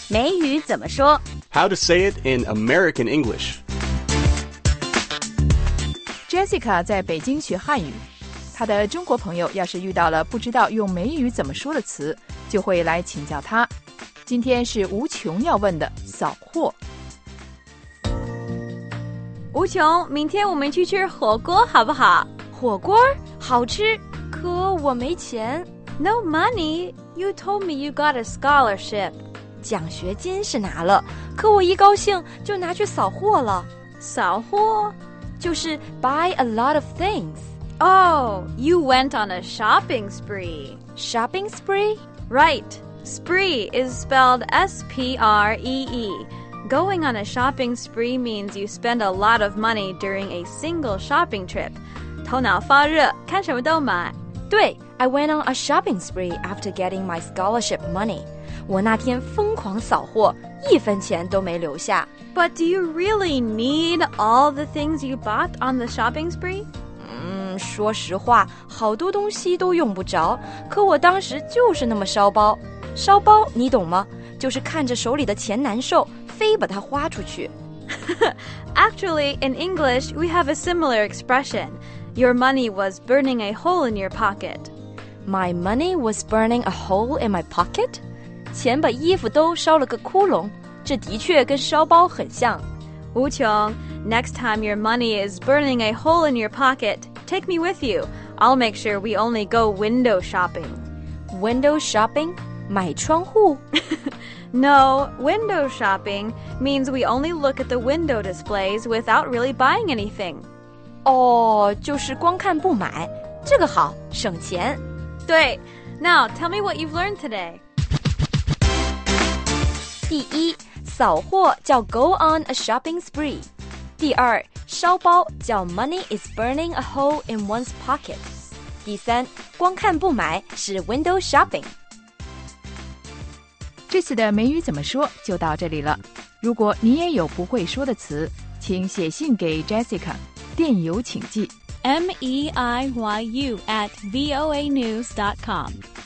美语怎么说 How to say it in American English. Jessica 在北京学汉语，她的中国朋友要是遇到了不知道用美语怎么说的词，就会来请教她。今天是无穷要问的扫货。 无穷，明天我们去吃火锅好不好？ 火锅好吃，可我没钱。 No money. You told me you got a scholarship. 奖学金是拿了，可我一高兴就拿去扫货了。 扫货就是 buy a lot of things. Oh, you went on a shopping spree. Shopping spree? Right. Spree is spelled S-P-R-E-E. Going on a shopping spree means you spend a lot of money during a single shopping trip. 头脑发热，看什么都买。 对 I went on a shopping spree after getting my scholarship money. 我那天疯狂扫货，1分钱都没留下。 But do you really need all the things you bought on the shopping spree? 说实话，好多东西都用不着，可我当时就是那么烧包。烧包你懂吗？就是看着手里的钱难受，非把它花出去。 Actually, in English, we have a similar expression. Your money was burning a hole in your pocket. My money was burning a hole in my pocket? 钱把衣服都烧了个窟窿，这的确跟烧包很像。 无穷 next time your money is burning a hole in your pocket, take me with you. I'll make sure we only go window shopping. Window shopping? 买窗户 No, window shopping means we only look at the window displays without really buying anything. 哦，就是光看不买，这个好，省钱。 对 Now, tell me what you've learned today. 第一，扫货叫 go on a shopping spree。第二，烧包叫 money is burning a hole in one's pocket。第三，光看不买是 window shopping。 这次的美语怎么说就到这里了。如果你也有不会说的词，请写信给 Jessica， 电邮请寄 MEIYU@voanews.com